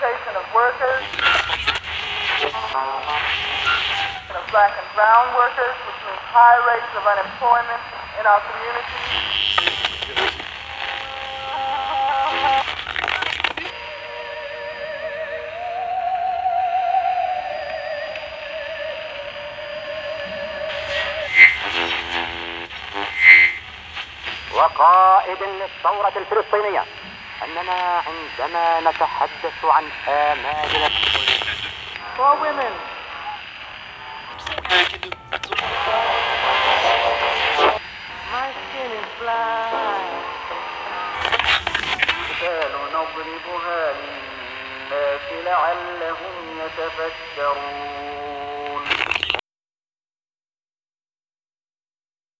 exploitation of workers, of black and brown workers, which means high rates of unemployment in our communities. وقائد للثورة الفلسطينية أننا عندما نتحدث عن آمالنا For women. My skin is blind. نضربها للناس لعلهم يتفكرون.